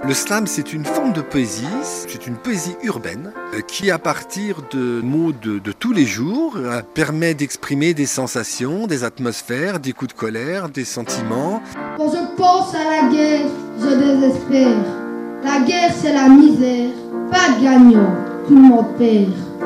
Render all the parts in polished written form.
Le slam, c'est une forme de poésie, c'est une poésie urbaine qui, à partir de mots de tous les jours, permet d'exprimer des sensations, des atmosphères, des coups de colère, des sentiments. Quand je pense à la guerre, je désespère. La guerre, c'est la misère, pas de gagnant, tout le monde perd.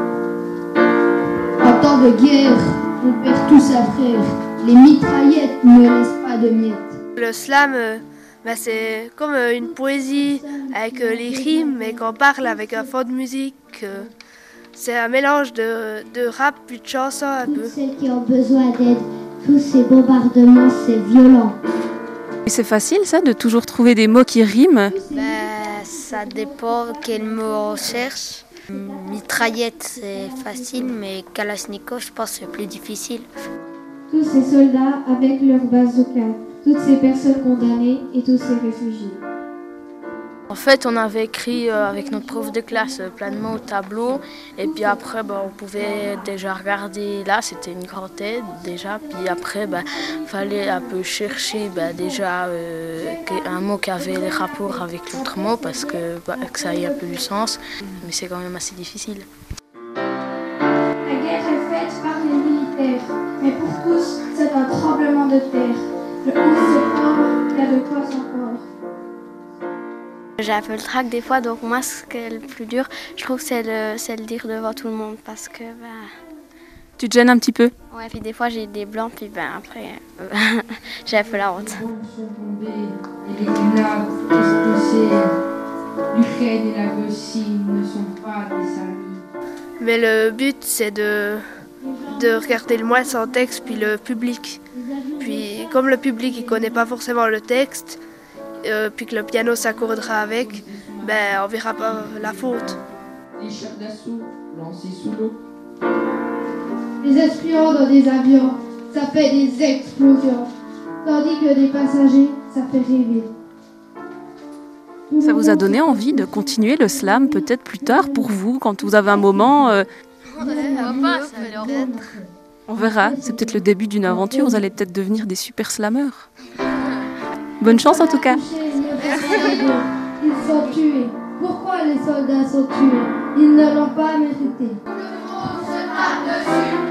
En temps de guerre, on perd tous à frère. Les mitraillettes ne laissent pas de miettes. Le slam, c'est comme une poésie avec les rimes et qu'on parle avec un fond de musique. C'est un mélange de rap puis de chanson un peu. Toutes celles qui ont besoin d'aide, tous ces bombardements, c'est violent. Et c'est facile ça, de toujours trouver des mots qui riment? Ça dépend quel mot on cherche. Mitraillette, c'est facile, mais Kalachnikov, je pense que c'est plus difficile. Tous ces soldats avec leurs bazookas, toutes ces personnes condamnées et tous ces réfugiés. En fait, on avait écrit avec notre prof de classe plein de mots au tableau. Et puis après, on pouvait déjà regarder. Là, c'était une grande aide déjà. Puis après, fallait un peu chercher déjà un mot qui avait les rapports avec l'autre mot parce que ça ait un peu du sens. Mais c'est quand même assez difficile. La guerre est faite par les militaires. Mais pour tous, c'est un tremblement de terre. Le 11 septembre, il y a de quoi s'en croire. J'ai un peu le trac des fois, donc moi ce qui est le plus dur, je trouve c'est le dire devant tout le monde parce que Tu te gênes un petit peu? Ouais, puis des fois j'ai des blancs, puis après j'ai un peu la honte. Et les glaives explosés, l'Ukraine et la Russie ne sont pas des amis. Mais le but c'est de regarder le moins sans texte puis le public. Puis comme le public il connaît pas forcément le texte, puis que le piano s'accordera avec, on verra pas la faute. Les chars d'assaut lancés sous l'eau. Les espions dans des avions, ça fait des explosions. Tandis que des passagers, ça fait rêver. Ça vous a donné envie de continuer le slam peut-être plus tard pour vous, quand vous avez un moment On verra, c'est peut-être le début d'une aventure, vous allez peut-être devenir des super slammeurs. Bonne chance en tout cas. Ils sont tués. Pourquoi les soldats sont tués? Ils ne l'ont pas mérité. Tout le monde se tape dessus.